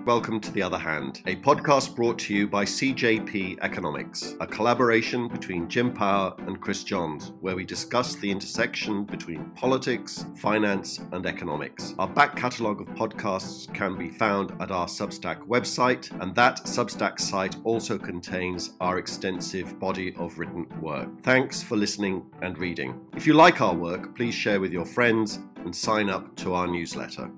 Welcome to The Other Hand, a podcast brought to you by CJP Economics, a collaboration between Jim Power and Chris Johns, where we discuss the intersection between politics, finance, and economics. Our back catalogue of podcasts can be found at our Substack website, and that Substack site also contains our extensive body of written work. Thanks for listening and reading. If you like our work, please share with your friends and sign up to our newsletter.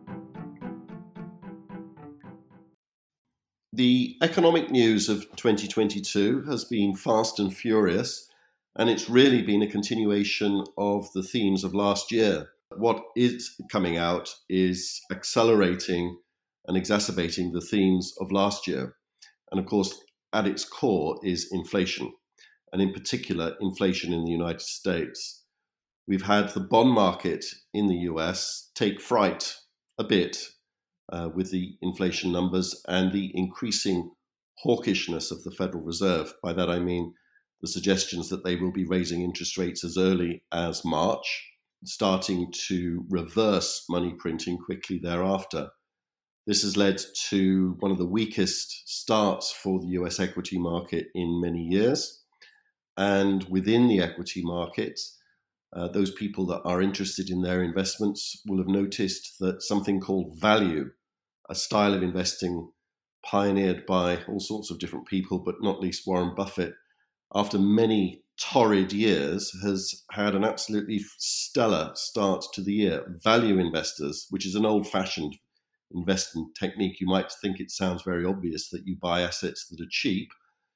The economic news of 2022 has been fast and furious, and it's really been a continuation of the themes of last year. What is coming out is accelerating and exacerbating the themes of last year. And of course, at its core is inflation, and in particular, inflation in the United States. We've had the bond market in the US take fright a bit with the inflation numbers and the increasing hawkishness of the Federal Reserve. By that I mean the suggestions that they will be raising interest rates as early as March, starting to reverse money printing quickly thereafter. This has led to one of the weakest starts for the US equity market in many years. And within the equity market, those people that are interested in their investments will have noticed that something called value, a style of investing pioneered by all sorts of different people, but not least Warren Buffett, after many torrid years, has had an absolutely stellar start to the year. Value investors, which is an old-fashioned investment technique, you might think it sounds very obvious that you buy assets that are cheap.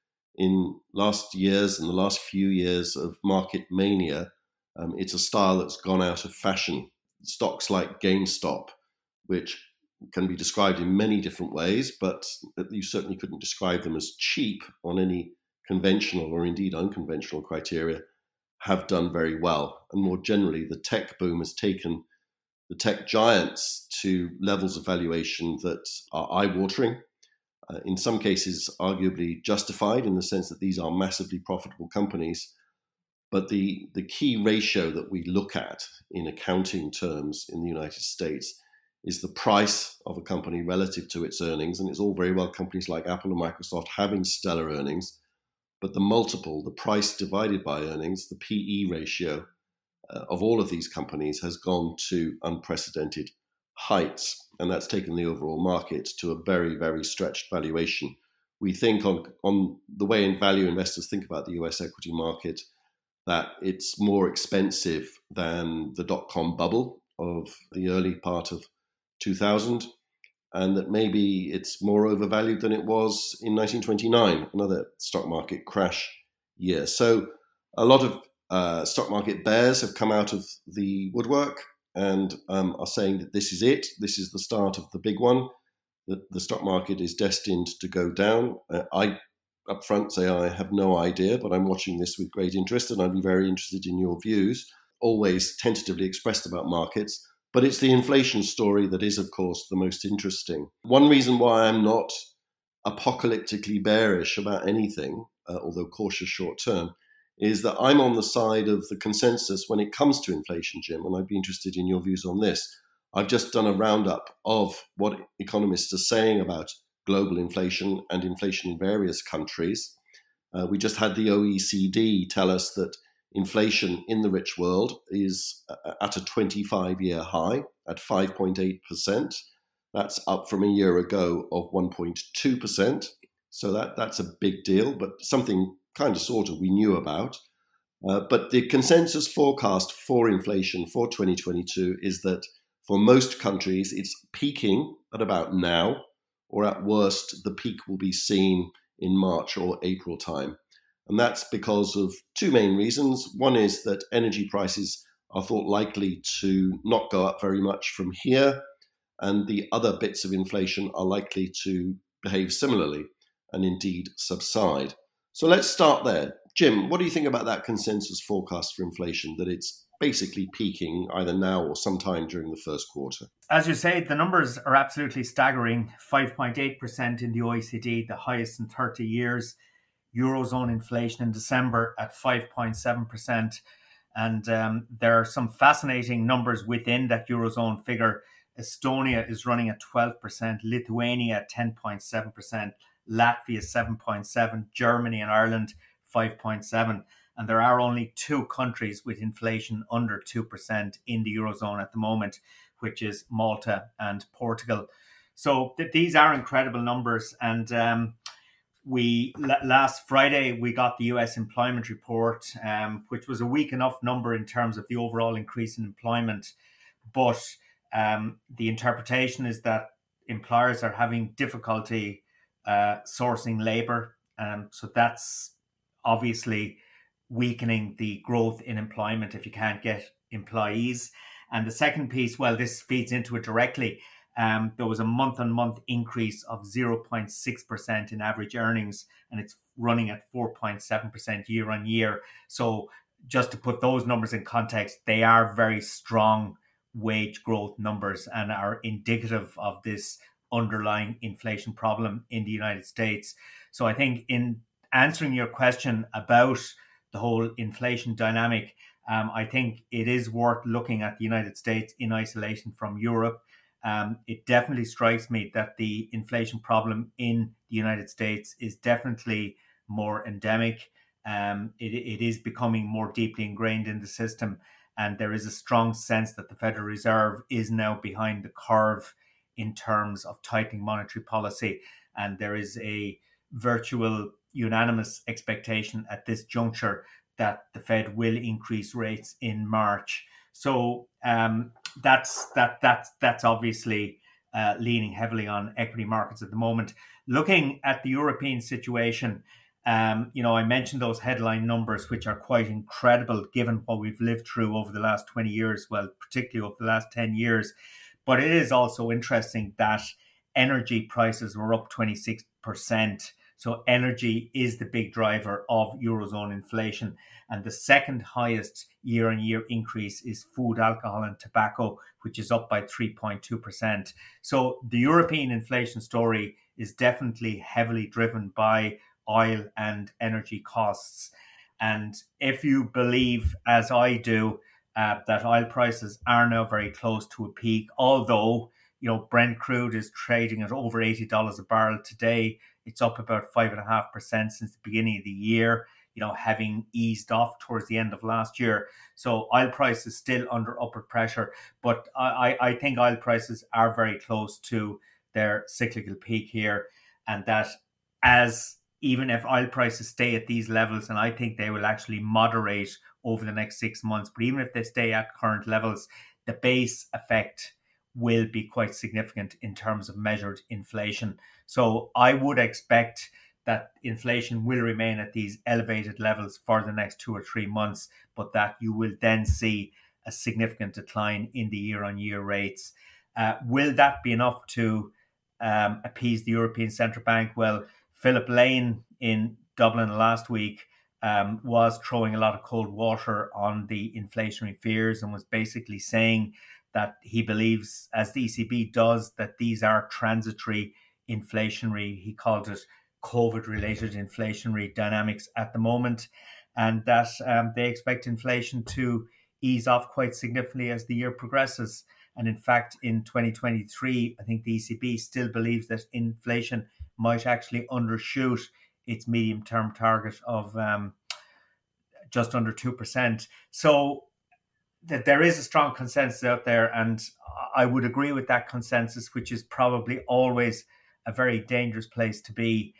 In last years and the last few years of market mania, it's a style that's gone out of fashion. Stocks like GameStop, which can be described in many different ways, but you certainly couldn't describe them as cheap on any conventional or indeed unconventional criteria, have done very well. And more generally, the tech boom has taken the tech giants to levels of valuation that are eye-watering, in some cases arguably justified in the sense that these are massively profitable companies. But the key ratio that we look at in accounting terms in the United States is the price of a company relative to its earnings. And it's all very well companies like Apple and Microsoft having stellar earnings, but the multiple, the price divided by earnings, the PE ratio of all of these companies has gone to unprecedented heights. And that's taken the overall market to a very, very stretched valuation. We think on the way in value investors think about the US equity market, that it's more expensive than the dot-com bubble of the early part of 2000, and that maybe it's more overvalued than it was in 1929, another stock market crash year. So a lot of stock market bears have come out of the woodwork and are saying that this is it. This is the start of the big one, that the stock market is destined to go down. I up front say I have no idea, but I'm watching this with great interest, and I'd be very interested in your views, always tentatively expressed about markets. But it's the inflation story that is, of course, the most interesting. One reason why I'm not apocalyptically bearish about anything, although cautious short term, is that I'm on the side of the consensus when it comes to inflation, Jim, and I'd be interested in your views on this. I've just done a roundup of what economists are saying about global inflation and inflation in various countries. We just had the OECD tell us that inflation in the rich world is at a 25-year high at 5.8%. That's up from a year ago of 1.2%. So that's a big deal, but something kind of sort of we knew about. But the consensus forecast for inflation for 2022 is that for most countries, it's peaking at about now, or at worst, the peak will be seen in March or April time. And that's because of two main reasons. One is that energy prices are thought likely to not go up very much from here, and the other bits of inflation are likely to behave similarly and indeed subside. So let's start there. Jim, what do you think about that consensus forecast for inflation, that it's basically peaking either now or sometime during the first quarter? As you say, the numbers are absolutely staggering. 5.8% in the OECD, the highest in 30 years. Eurozone inflation in December at 5.7%. And there are some fascinating numbers within that Eurozone figure. Estonia is running at 12%, Lithuania at 10.7%, Latvia 7.7%, Germany and Ireland 5.7%. And there are only two countries with inflation under 2% in the Eurozone at the moment, which is Malta and Portugal. So these are incredible numbers. And last Friday, we got the US employment report, which was a weak enough number in terms of the overall increase in employment. But the interpretation is that employers are having difficulty sourcing labor. So that's obviously weakening the growth in employment if you can't get employees. And the second piece, well, this feeds into it directly. There was a month-on-month increase of 0.6% in average earnings, and it's running at 4.7% year on year. So just to put those numbers in context, they are very strong wage growth numbers and are indicative of this underlying inflation problem in the United States. So I think in answering your question about the whole inflation dynamic, I think it is worth looking at the United States in isolation from Europe. It definitely strikes me that the inflation problem in the United States is definitely more endemic. It is becoming more deeply ingrained in the system. And there is a strong sense that the Federal Reserve is now behind the curve in terms of tightening monetary policy. And there is a virtual unanimous expectation at this juncture that the Fed will increase rates in March. So that's obviously leaning heavily on equity markets at the moment. Looking at the European situation, I mentioned those headline numbers, which are quite incredible given what we've lived through over the last 20 years, well, particularly over the last 10 years. But it is also interesting that energy prices were up 26%. So energy is the big driver of Eurozone inflation. And the second highest year-on-year increase is food, alcohol and tobacco, which is up by 3.2%. So the European inflation story is definitely heavily driven by oil and energy costs. And if you believe, as I do, that oil prices are now very close to a peak, although Brent crude is trading at over $80 a barrel today. It's up about 5.5% since the beginning of the year, having eased off towards the end of last year. So oil prices still under upward pressure, but I think oil prices are very close to their cyclical peak here, and that even if oil prices stay at these levels, and I think they will actually moderate over the next 6 months, but even if they stay at current levels, the base effect will be quite significant in terms of measured inflation. So I would expect that inflation will remain at these elevated levels for the next 2 or 3 months, but that you will then see a significant decline in the year-on-year rates. Will that be enough to appease the European Central Bank? Well, Philip Lane in Dublin last week was throwing a lot of cold water on the inflationary fears and was basically saying that he believes, as the ECB does, that these are transitory inflationary, he called it COVID-related inflationary dynamics at the moment, and that they expect inflation to ease off quite significantly as the year progresses. And in fact, in 2023, I think the ECB still believes that inflation might actually undershoot its medium-term target of just under 2%. So that there is a strong consensus out there, and I would agree with that consensus, which is probably always a very dangerous place to be.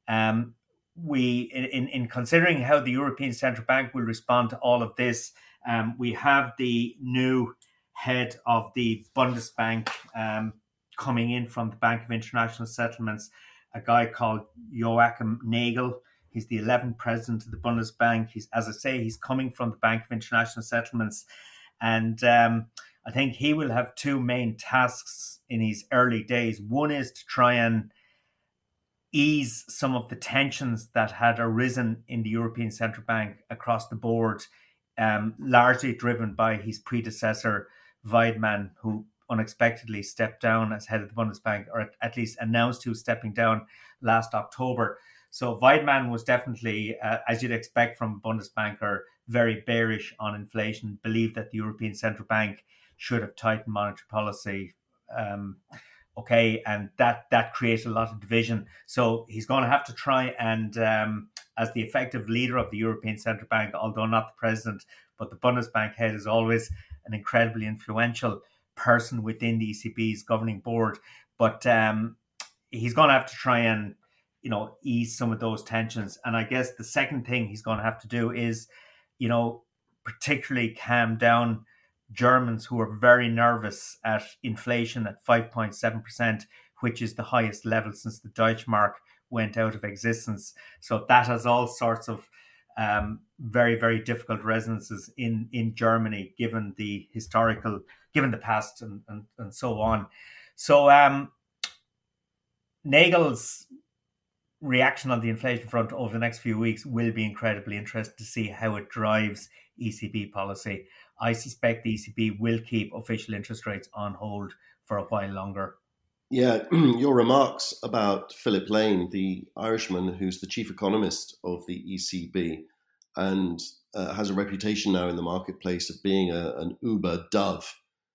In considering how the European Central Bank will respond to all of this, we have the new head of the Bundesbank coming in from the Bank of International Settlements, a guy called Joachim Nagel. He's the 11th president of the Bundesbank. He's coming from the Bank of International Settlements. And I think he will have two main tasks in his early days. One is to try and ease some of the tensions that had arisen in the European Central Bank across the board, largely driven by his predecessor, Weidmann, who unexpectedly stepped down as head of the Bundesbank, or at least announced he was stepping down last October. So Weidmann was definitely, as you'd expect from a Bundesbanker, very bearish on inflation, believed that the European Central Bank should have tightened monetary policy Okay, and that creates a lot of division. So he's going to have to try and, as the effective leader of the European Central Bank, although not the president, but the Bundesbank head is always an incredibly influential person within the ECB's governing board. But he's going to have to try and, ease some of those tensions. And I guess the second thing he's going to have to do is, particularly calm down Germans who are very nervous at inflation at 5.7%, which is the highest level since the Deutschmark went out of existence. So that has all sorts of very, very difficult resonances in Germany, given the past and so on. So Nagel's reaction on the inflation front over the next few weeks will be incredibly interesting to see how it drives ECB policy. I suspect the ECB will keep official interest rates on hold for a while longer. Yeah, your remarks about Philip Lane, the Irishman who's the chief economist of the ECB and has a reputation now in the marketplace of being an uber dove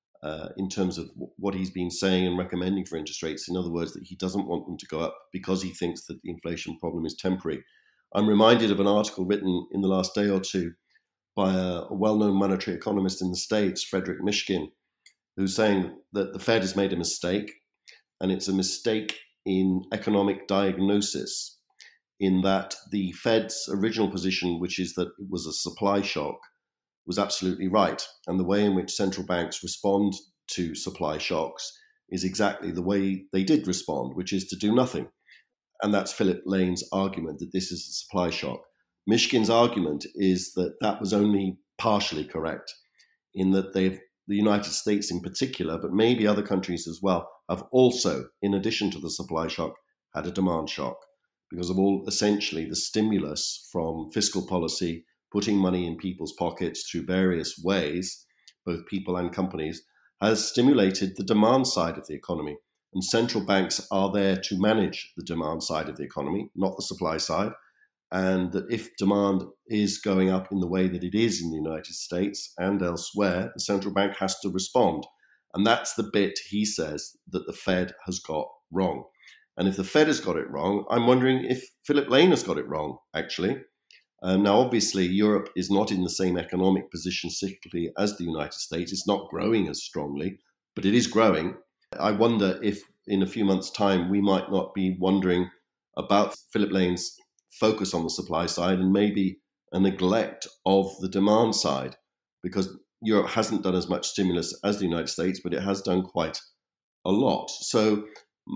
in terms of what he's been saying and recommending for interest rates. In other words, that he doesn't want them to go up because he thinks that the inflation problem is temporary. I'm reminded of an article written in the last day or two by a well-known monetary economist in the States, Frederick Mishkin, who's saying that the Fed has made a mistake, and it's a mistake in economic diagnosis, in that the Fed's original position, which is that it was a supply shock, was absolutely right. And the way in which central banks respond to supply shocks is exactly the way they did respond, which is to do nothing. And that's Philip Lane's argument, that this is a supply shock. Mishkin's argument is that that was only partially correct, in that the United States in particular, but maybe other countries as well, have also, in addition to the supply shock, had a demand shock because of all essentially the stimulus from fiscal policy, putting money in people's pockets through various ways, both people and companies, has stimulated the demand side of the economy. And central banks are there to manage the demand side of the economy, not the supply side. And that if demand is going up in the way that it is in the United States and elsewhere, the central bank has to respond. And that's the bit, he says, that the Fed has got wrong. And if the Fed has got it wrong, I'm wondering if Philip Lane has got it wrong, actually. Now, obviously, Europe is not in the same economic position cyclically as the United States. It's not growing as strongly, but it is growing. I wonder if in a few months' time, we might not be wondering about Philip Lane's focus on the supply side and maybe a neglect of the demand side, because Europe hasn't done as much stimulus as the United States, but it has done quite a lot. So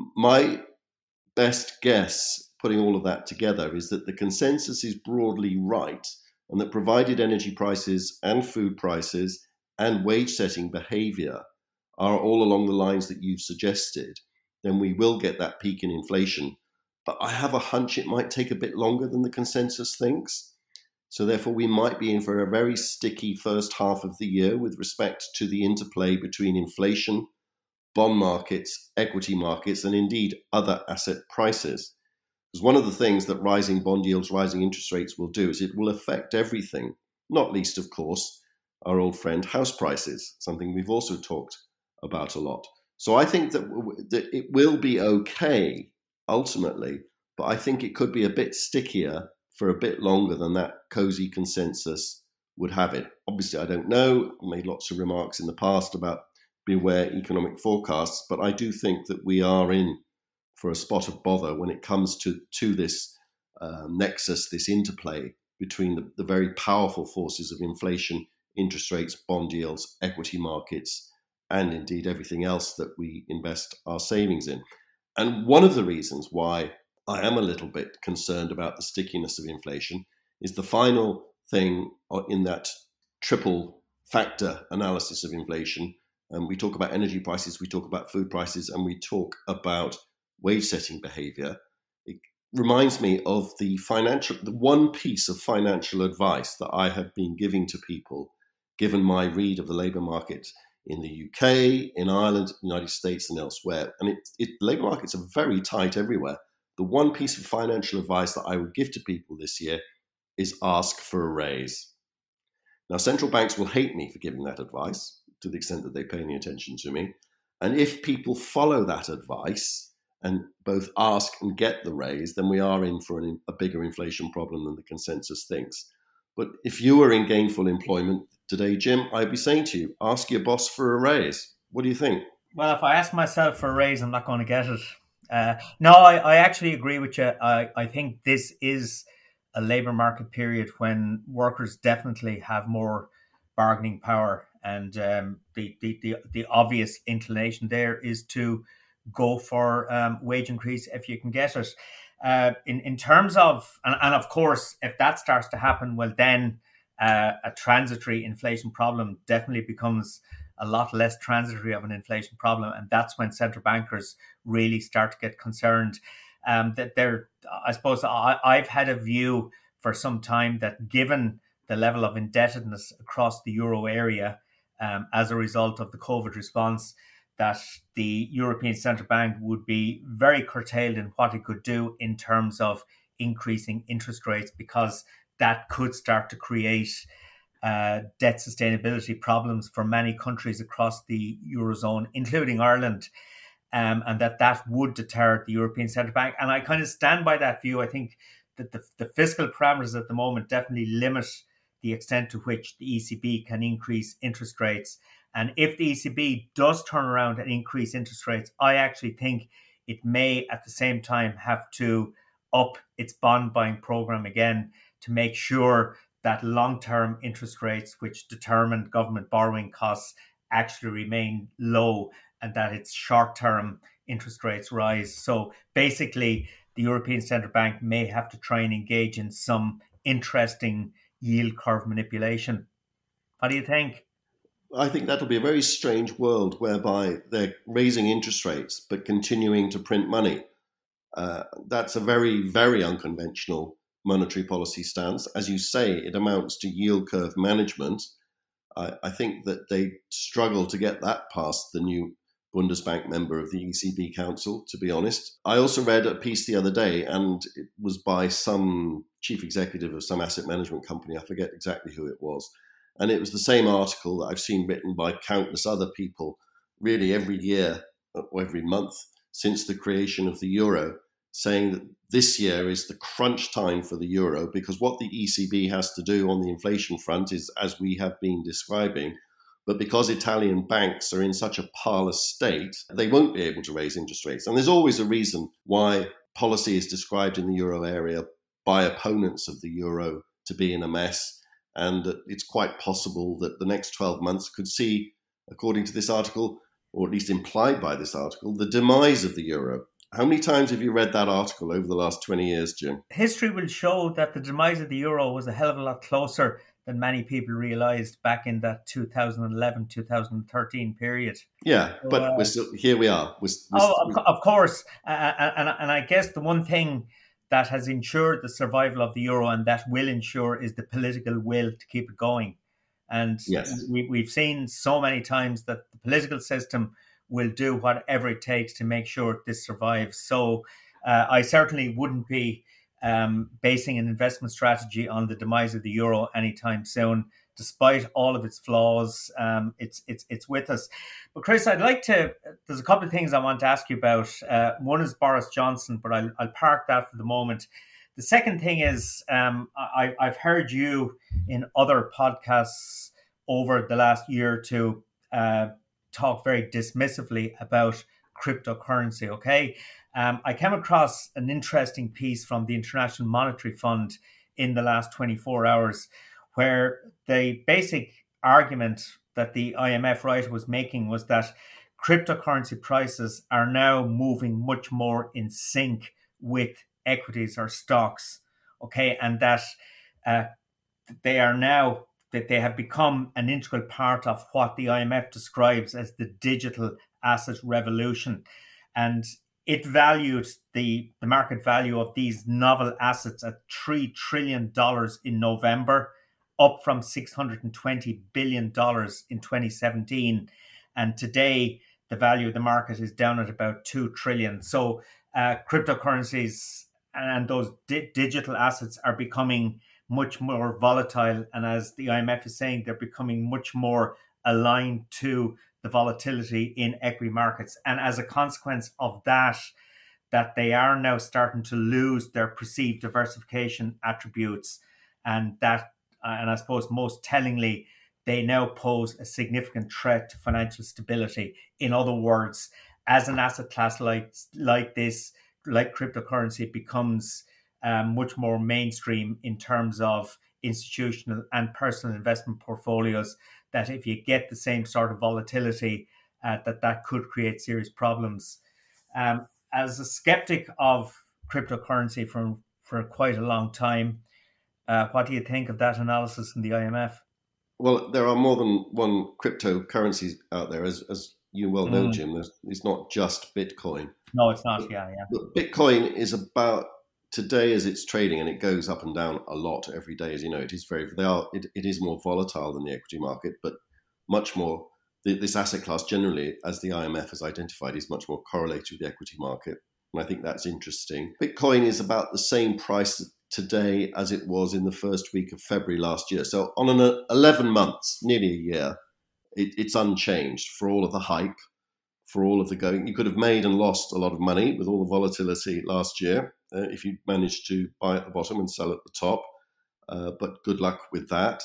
my best guess, putting all of that together, is that the consensus is broadly right, and that provided energy prices and food prices and wage setting behavior are all along the lines that you've suggested, then we will get that peak in inflation. But I have a hunch it might take a bit longer than the consensus thinks. So therefore, we might be in for a very sticky first half of the year with respect to the interplay between inflation, bond markets, equity markets, and indeed other asset prices. Because one of the things that rising bond yields, rising interest rates will do is it will affect everything, not least, of course, our old friend house prices, something we've also talked about a lot. So I think that it will be okay ultimately, but I think it could be a bit stickier for a bit longer than that cozy consensus would have it. Obviously, I don't know. I made lots of remarks in the past about beware economic forecasts, but I do think that we are in for a spot of bother when it comes to this nexus, this interplay between the very powerful forces of inflation, interest rates, bond yields, equity markets, and indeed everything else that we invest our savings in. And one of the reasons why I am a little bit concerned about the stickiness of inflation is the final thing in that triple factor analysis of inflation. We talk about energy prices, we talk about food prices, and we talk about wage setting behavior. It reminds me of the one piece of financial advice that I have been giving to people, given my read of the labour market in the UK, in Ireland, United States, and elsewhere. And labour markets are very tight everywhere. The one piece of financial advice that I would give to people this year is ask for a raise. Now, central banks will hate me for giving that advice to the extent that they pay any attention to me. And if people follow that advice and both ask and get the raise, then we are in for a bigger inflation problem than the consensus thinks. But if you were in gainful employment today, Jim, I'd be saying to you, ask your boss for a raise. What do you think? Well, if I ask myself for a raise, I'm not going to get it. No, I actually agree with you. I think this is a labour market period when workers definitely have more bargaining power, and the obvious inclination there is to go for wage increase if you can get it. In terms of, and of course, if that starts to happen, well, then a transitory inflation problem definitely becomes a lot less transitory of an inflation problem, and that's when central bankers really start to get concerned. That I suppose I've had a view for some time that given the level of indebtedness across the euro area as a result of the COVID response, that the European Central Bank would be very curtailed in what it could do in terms of increasing interest rates, because that could start to create debt sustainability problems for many countries across the Eurozone, including Ireland, and that would deter the European Central Bank. And I kind of stand by that view. I think that the fiscal parameters at the moment definitely limit the extent to which the ECB can increase interest rates. And if the ECB does turn around and increase interest rates, I actually think it may at the same time have to up its bond buying program again to make sure that long-term interest rates, which determine government borrowing costs, actually remain low, and that its short-term interest rates rise. So basically, the European Central Bank may have to try and engage in some interesting yield curve manipulation. What do you think? I think that'll be a very strange world whereby they're raising interest rates but continuing to print money. That's a very, very unconventional monetary policy stance. As you say, it amounts to yield curve management. I think that they struggle to get that past the new Bundesbank member of the ECB Council, to be honest. I also read a piece the other day, and it was by some chief executive of some asset management company. I forget exactly who it was. And it was the same article that I've seen written by countless other people, really every year or every month since the creation of the euro, saying that this year is the crunch time for the euro, because what the ECB has to do on the inflation front is, as we have been describing, but because Italian banks are in such a parlous state, they won't be able to raise interest rates. And there's always a reason why policy is described in the euro area by opponents of the euro to be in a mess. And it's quite possible that the next 12 months could see, according to this article, or at least implied by this article, the demise of the euro. How many times have you read that article over the last 20 years, Jim? History will show that the demise of the euro was a hell of a lot closer than many people realised back in that 2011-2013 period. Yeah, but we're still, here we are. Of course. And I guess the one thing that has ensured the survival of the euro and that will ensure is the political will to keep it going. And yes, we've seen so many times that the political system will do whatever it takes to make sure this survives. So I certainly wouldn't be basing an investment strategy on the demise of the euro anytime soon. Despite all of its flaws, it's with us. But Chris, there's a couple of things I want to ask you about. One is Boris Johnson, but I'll park that for the moment. The second thing is I've heard you in other podcasts over the last year or two talk very dismissively about cryptocurrency, okay? I came across an interesting piece from the International Monetary Fund in the last 24 hours where the basic argument that the IMF writer was making was that cryptocurrency prices are now moving much more in sync with equities or stocks, okay? And that they have become an integral part of what the IMF describes as the digital asset revolution. And it valued the market value of these novel assets at $3 trillion in November, up from $620 billion in 2017. And today, the value of the market is down at about $2 trillion. So cryptocurrencies and those digital assets are becoming much more volatile. And as the IMF is saying, they're becoming much more aligned to the volatility in equity markets. And as a consequence of that, that they are now starting to lose their perceived diversification attributes, and I suppose most tellingly, they now pose a significant threat to financial stability. In other words, as an asset class like this, like cryptocurrency, it becomes much more mainstream in terms of institutional and personal investment portfolios, that if you get the same sort of volatility, that could create serious problems. As a skeptic of cryptocurrency for quite a long time, what do you think of that analysis in the IMF? Well, there are more than one cryptocurrency out there, as you well know, Jim. It's not just Bitcoin. No, it's not. Yeah. But Bitcoin is about, today as it's trading, and it goes up and down a lot every day, as you know. It is more volatile than the equity market, but much more. This asset class generally, as the IMF has identified, is much more correlated with the equity market, and I think that's interesting. Bitcoin is about the same price today as it was in the first week of February last year. So on an 11 months, nearly a year, it's unchanged for all of the hype, for all of the going. You could have made and lost a lot of money with all the volatility last year if you managed to buy at the bottom and sell at the top. But good luck with that.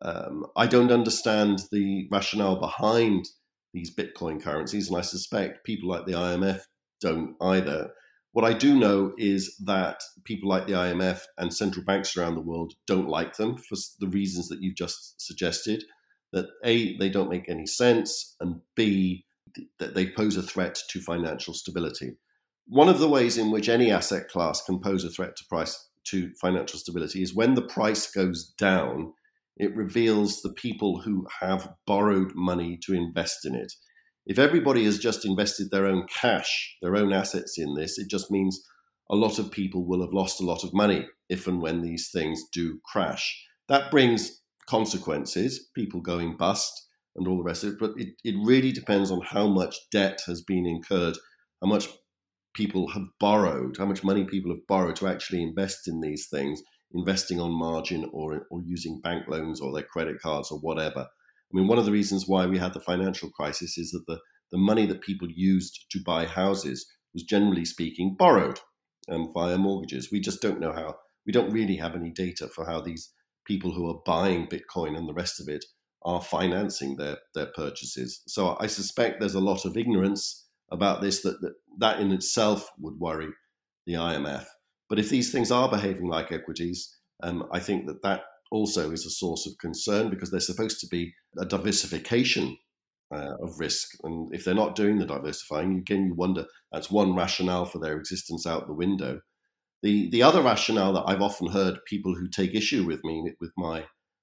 I don't understand the rationale behind these Bitcoin currencies, and I suspect people like the IMF don't either. What I do know is that people like the IMF and central banks around the world don't like them for the reasons that you've just suggested, that A, they don't make any sense, and B, that they pose a threat to financial stability. One of the ways in which any asset class can pose a threat to financial stability is when the price goes down, it reveals the people who have borrowed money to invest in it. If everybody has just invested their own cash, their own assets in this, it just means a lot of people will have lost a lot of money if and when these things do crash. That brings consequences, people going bust and all the rest of it, but it really depends on how much debt has been incurred, how much people have borrowed, how much money people have borrowed to actually invest in these things, investing on margin or using bank loans or their credit cards or whatever. I mean, one of the reasons why we had the financial crisis is that the money that people used to buy houses was, generally speaking, borrowed via mortgages. We just don't know how. We don't really have any data for how these people who are buying Bitcoin and the rest of it are financing their purchases. So I suspect there's a lot of ignorance about this that in itself would worry the IMF. But if these things are behaving like equities, I think that also is a source of concern, because they're supposed to be a diversification of risk. And if they're not doing the diversifying, again, you wonder, that's one rationale for their existence out the window. The other rationale that I've often heard people who take issue with me, with my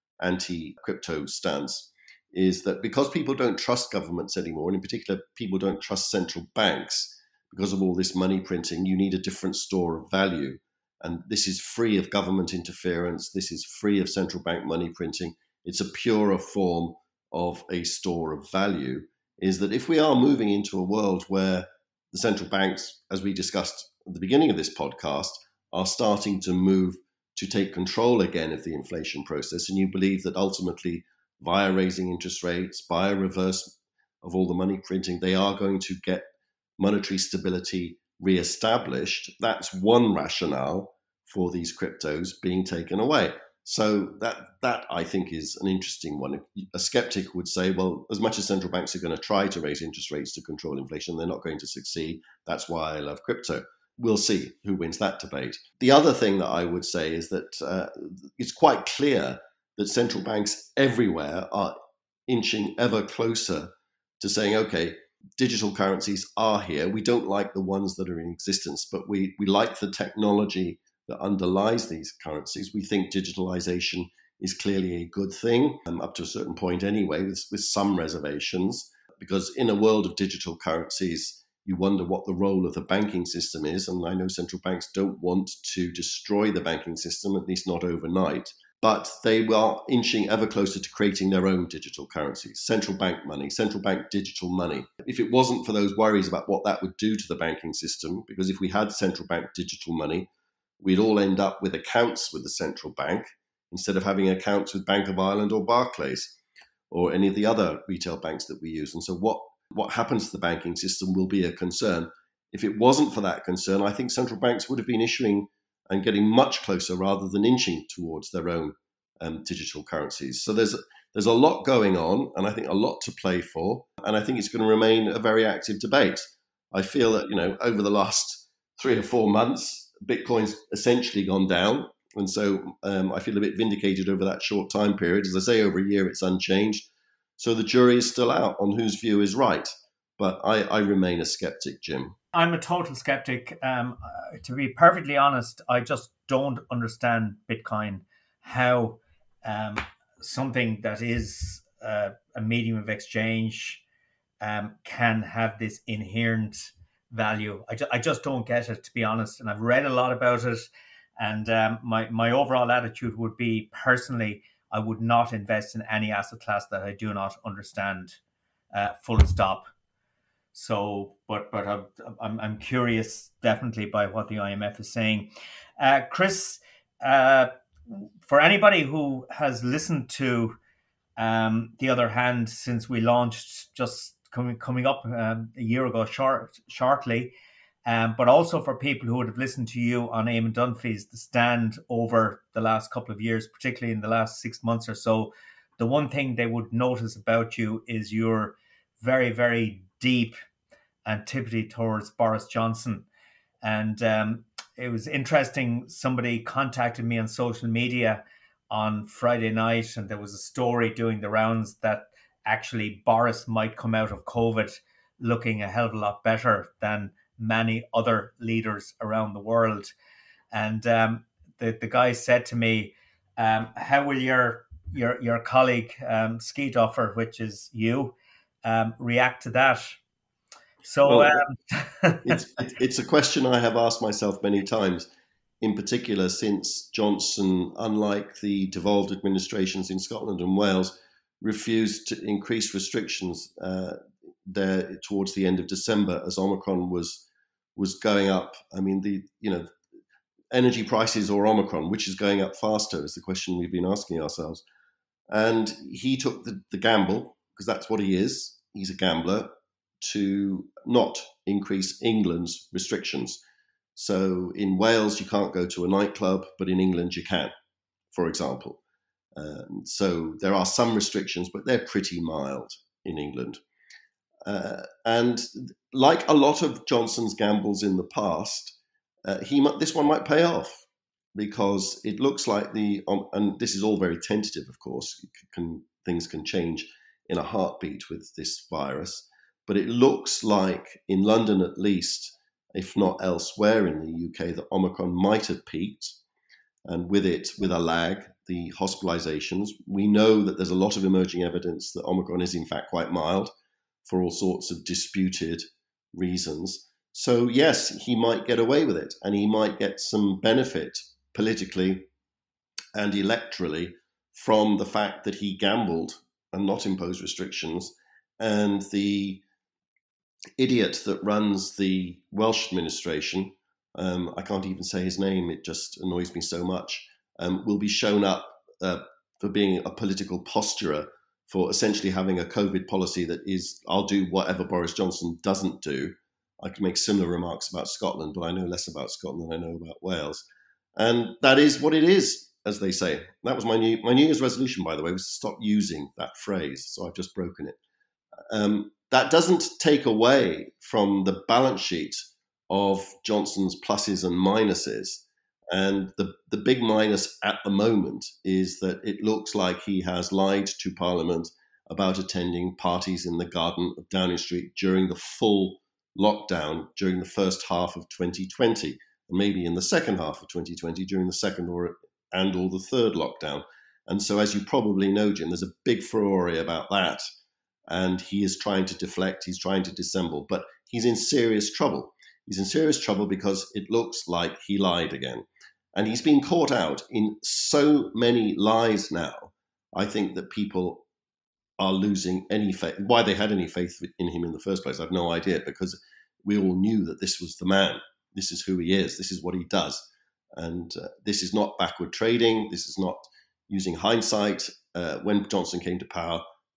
anti-crypto stance, is that because people don't trust governments anymore, and in particular, people don't trust central banks, because of all this money printing, you need a different store of value. And this is free of government interference. This is free of central bank money printing. It's a purer form of a store of value. Is that if we are moving into a world where the central banks, as we discussed at the beginning of this podcast, are starting to move to take control again of the inflation process, and you believe that ultimately, via raising interest rates, by a reverse of all the money printing, they are going to get monetary stability reestablished, that's one rationale for these cryptos being taken away. So that I think is an interesting one. A skeptic would say, well, as much as central banks are going to try to raise interest rates to control inflation, they're not going to succeed. That's why I love crypto. We'll see who wins that debate. The other thing that I would say is that it's quite clear that central banks everywhere are inching ever closer to saying, okay, digital currencies are here. We don't like the ones that are in existence, but we like the technology that underlies these currencies. We think digitalization is clearly a good thing, up to a certain point anyway, with some reservations, because in a world of digital currencies, you wonder what the role of the banking system is. And I know central banks don't want to destroy the banking system, at least not overnight. But they are inching ever closer to creating their own digital currencies, central bank money, central bank digital money. If it wasn't for those worries about what that would do to the banking system, because if we had central bank digital money, we'd all end up with accounts with the central bank instead of having accounts with Bank of Ireland or Barclays. or any of the other retail banks that we use. And so what happens to the banking system will be a concern. If it wasn't for that concern, I think central banks would have been issuing and getting much closer rather than inching towards their own digital currencies. So there's a lot going on, and I think a lot to play for, and I think it's going to remain a very active debate. I feel that, over the last 3 or 4 months, Bitcoin's essentially gone down, and so I feel a bit vindicated over that short time period. As I say, over a year it's unchanged. So the jury is still out on whose view is right, but I remain a skeptic, Jim. I'm a total skeptic. To be perfectly honest, I just don't understand Bitcoin, how something that is a medium of exchange can have this inherent value. I just don't get it, to be honest. And I've read a lot about it. And my overall attitude would be, personally, I would not invest in any asset class that I do not understand, full stop. So, but I'm curious, definitely, by what the IMF is saying. Chris, for anybody who has listened to The Other Hand since we launched, just coming up a year ago shortly, but also for people who would have listened to you on Eamon Dunphy's The Stand over the last couple of years, particularly in the last 6 months or so, the one thing they would notice about you is your very, very deep antipathy towards Boris Johnson. And it was interesting. Somebody contacted me on social media on Friday night, and there was a story doing the rounds that actually Boris might come out of COVID looking a hell of a lot better than many other leaders around the world. And the guy said to me, how will your colleague, Skeet Offer, which is you, react to that? So it's a question I have asked myself many times, in particular since Johnson, unlike the devolved administrations in Scotland and Wales, refused to increase restrictions there towards the end of December as Omicron was going up. I mean, energy prices or Omicron, which is going up faster, is the question we've been asking ourselves. And he took the gamble, because that's what he is. He's a gambler, to not increase England's restrictions. So in Wales, you can't go to a nightclub, but in England, you can, for example. So there are some restrictions, but they're pretty mild in England. And like a lot of Johnson's gambles in the past, this one might pay off, because it looks like and this is all very tentative, of course, things can change in a heartbeat with this virus, but it looks like in London at least, if not elsewhere in the UK, that Omicron might have peaked, and with a lag, the hospitalizations. We know that there's a lot of emerging evidence that Omicron is in fact quite mild for all sorts of disputed reasons. So yes, he might get away with it, and he might get some benefit politically and electorally from the fact that he gambled and not imposed restrictions. And the idiot that runs the Welsh administration, I can't even say his name, it just annoys me so much, will be shown up for being a political posturer, for essentially having a COVID policy that is, I'll do whatever Boris Johnson doesn't do. I can make similar remarks about Scotland, but I know less about Scotland than I know about Wales. And that is what it is, as they say. That was my New Year's resolution, by the way, was to stop using that phrase. So I've just broken it. That doesn't take away from the balance sheet of Johnson's pluses and minuses. And the big minus at the moment is that it looks like he has lied to Parliament about attending parties in the garden of Downing Street during the full lockdown during the first half of 2020, and maybe in the second half of 2020 during the second or the third lockdown. And so, as you probably know, Jim, there's a big furore about that. And he is trying to deflect, he's trying to dissemble, but he's in serious trouble. He's in serious trouble because it looks like he lied again. And he's been caught out in so many lies now. I think that people are losing any faith. Why they had any faith in him in the first place, I've no idea, because we all knew that this was the man. This is who he is. This is what he does. And this is not backward trading. This is not using hindsight. When Johnson came to power,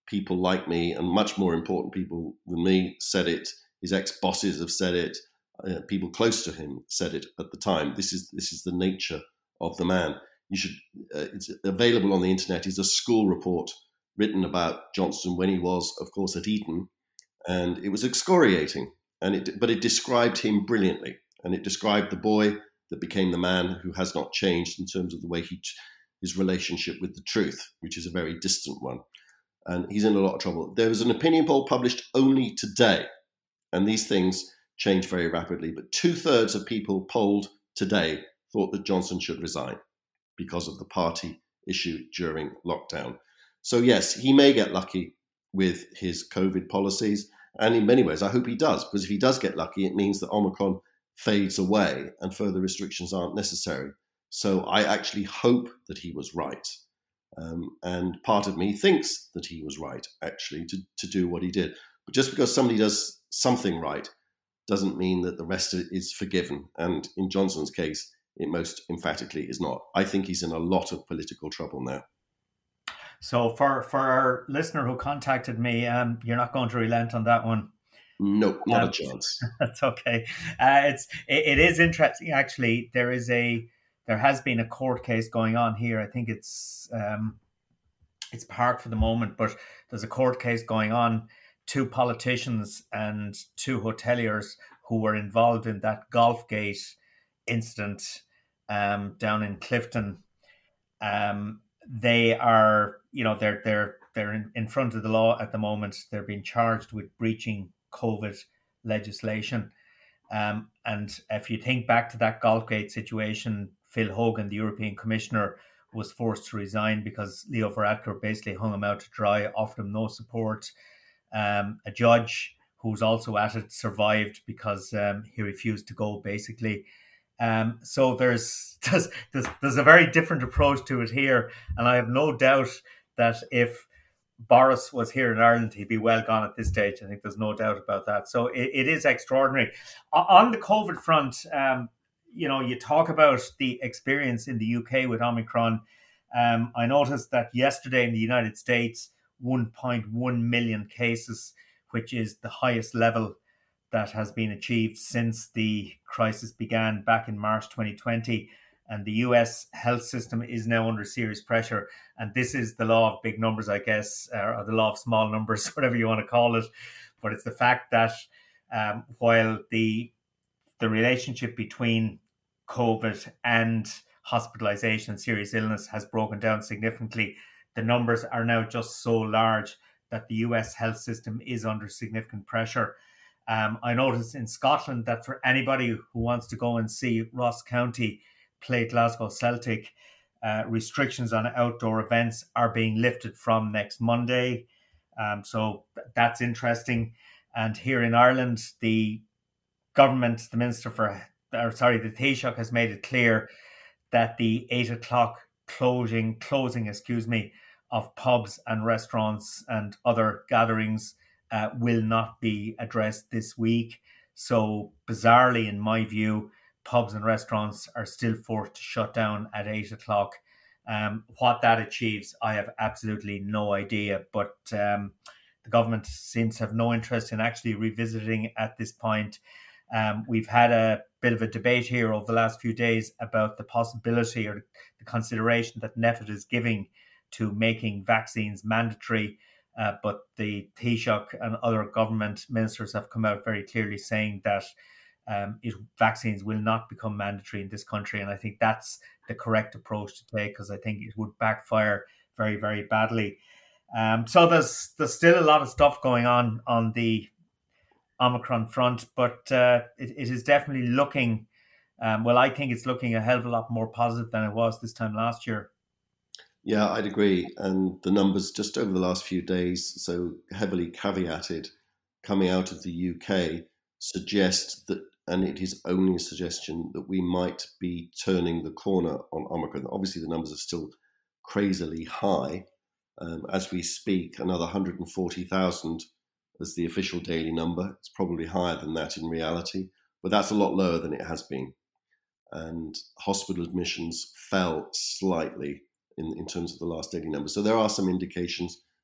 people like me and much more important people than me said it. His ex-bosses have said it. People close to him said it at the time. This is the nature of the man. It's available on the internet. It's a school report written about Johnson when he was, of course, at Eton, and it was excoriating. But it described him brilliantly, and it described the boy that became the man who has not changed in terms of the way his relationship with the truth, which is a very distant one. And he's in a lot of trouble. There was an opinion poll published only today, and these things change very rapidly, but 2/3 of people polled today thought that Johnson should resign because of the party issue during lockdown. So yes, he may get lucky with his COVID policies, and in many ways I hope he does, because if he does get lucky, it means that Omicron fades away and further restrictions aren't necessary. So I actually hope that he was right. And part of me thinks that he was right, actually, to do what he did. But just because somebody does something right doesn't mean that the rest is forgiven. And in Johnson's case, it most emphatically is not. I think he's in a lot of political trouble now. So for our listener who contacted me, you're not going to relent on that one? No, not a chance. That's okay. It is interesting, actually. There has been a court case going on here. I think it's parked for the moment, but there's a court case going on. 2 politicians and 2 hoteliers who were involved in that Golfgate incident down in Clifton. They are, they're in front of the law at the moment. They're being charged with breaching COVID legislation. And if you think back to that Golfgate situation, Phil Hogan, the European Commissioner, was forced to resign because Leo Varadkar basically hung him out to dry, offered him no support. A judge who's also at it survived because he refused to go, basically. So there's a very different approach to it here, and I have no doubt that if Boris was here in Ireland, he'd be well gone at this stage. I think there's no doubt about that. So it is extraordinary. On the COVID front, you talk about the experience in the UK with Omicron. I noticed that yesterday in the United States, 1.1 million cases, which is the highest level that has been achieved since the crisis began back in March 2020. And the US health system is now under serious pressure. And this is the law of big numbers, I guess, or the law of small numbers, whatever you want to call it. But it's the fact that while the relationship between COVID and hospitalization, serious illness has broken down significantly, the numbers are now just so large that the US health system is under significant pressure. I noticed in Scotland that for anybody who wants to go and see Ross County play Glasgow Celtic, restrictions on outdoor events are being lifted from next Monday. So that's interesting. And here in Ireland, the government, the Taoiseach has made it clear that the 8 o'clock closing, of pubs and restaurants and other gatherings will not be addressed this week. So bizarrely, in my view, pubs and restaurants are still forced to shut down at 8 o'clock. What that achieves, I have absolutely no idea. But the government seems to have no interest in actually revisiting at this point. We've had a bit of a debate here over the last few days about the possibility or the consideration that NPHET is giving to making vaccines mandatory. But the Taoiseach and other government ministers have come out very clearly saying that vaccines will not become mandatory in this country. And I think that's the correct approach to take, because I think it would backfire very, very badly. So there's still a lot of stuff going on the Omicron front, but it is definitely looking, I think it's looking a hell of a lot more positive than it was this time last year. Yeah, I'd agree. And the numbers just over the last few days, so heavily caveated, coming out of the UK, suggest that, and it is only a suggestion, that we might be turning the corner on Omicron. Obviously, the numbers are still crazily high. As we speak, another 140,000 as the official daily number. It's probably higher than that in reality, but that's a lot lower than it has been. And hospital admissions fell slightly in terms of the last daily number. So there are some indications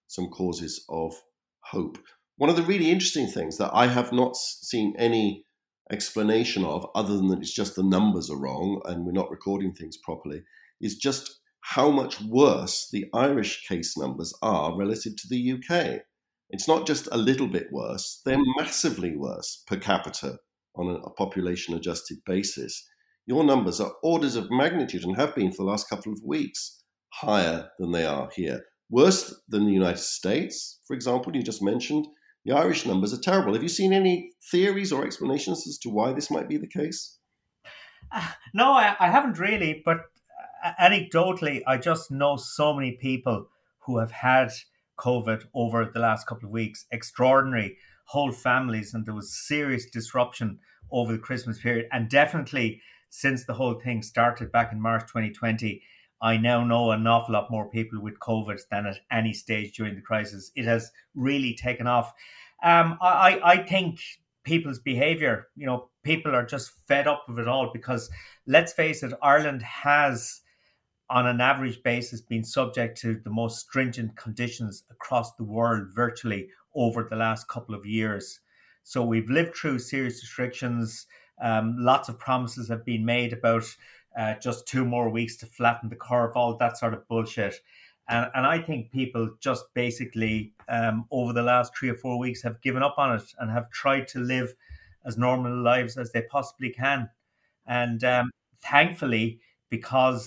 some causes of hope. One of the really interesting things that I have not seen any explanation of, other than that it's just the numbers are wrong and we're not recording things properly, is just how much worse the Irish case numbers are relative to the UK. It's not just a little bit worse, they're massively worse per capita on a population adjusted basis. Your numbers are orders of magnitude, and have been for the last couple of weeks, higher than they are here. Worse than the United States, for example, you just mentioned. The Irish numbers are terrible. Have you seen any theories or explanations as to why this might be the case? No, I haven't really, but anecdotally, I just know so many people who have had COVID over the last couple of weeks. Extraordinary whole families, and there was serious disruption over the Christmas period. And definitely since the whole thing started back in March 2020, I now know an awful lot more people with COVID than at any stage during the crisis. It has really taken off. I think people's behaviour, people are just fed up with it all, because let's face it, Ireland has, on an average basis, been subject to the most stringent conditions across the world virtually over the last couple of years. So we've lived through serious restrictions. Lots of promises have been made about just 2 more weeks to flatten the curve, all that sort of bullshit. And I think people just basically, over the last 3 or 4 weeks, have given up on it and have tried to live as normal lives as they possibly can. And thankfully, because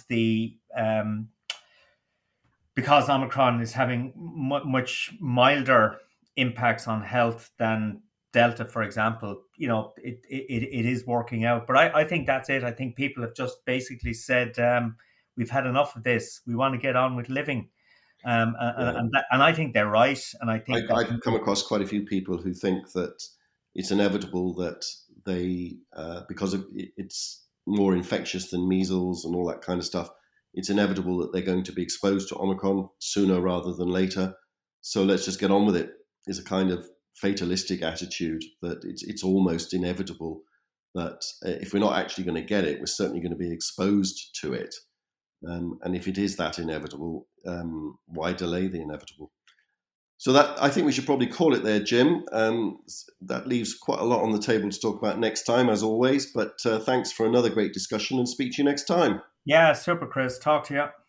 because Omicron is having much milder impacts on health than Delta, for example, it is working out. But I think that's it. I think people have just basically said, we've had enough of this. We want to get on with living. And I think they're right. And I think I've come across quite a few people who think that it's inevitable that they, because it's more infectious than measles and all that kind of stuff, it's inevitable that they're going to be exposed to Omicron sooner rather than later. So let's just get on with it, is a kind of fatalistic attitude that it's almost inevitable that if we're not actually going to get it, we're certainly going to be exposed to it. And if it is that inevitable, why delay the inevitable? So that, I think we should probably call it there, Jim. That leaves quite a lot on the table to talk about next time, as always. But thanks for another great discussion, and speak to you next time. Yeah, super, Chris. Talk to you.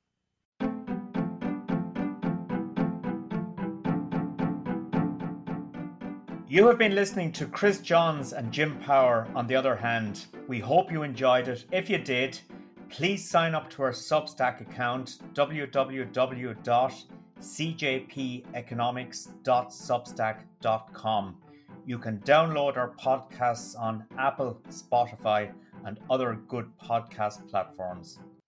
You have been listening to Chris Johns and Jim Power on The Other Hand. We hope you enjoyed it. If you did, please sign up to our Substack account, www.cjpeconomics.substack.com. You can download our podcasts on Apple, Spotify, and other good podcast platforms.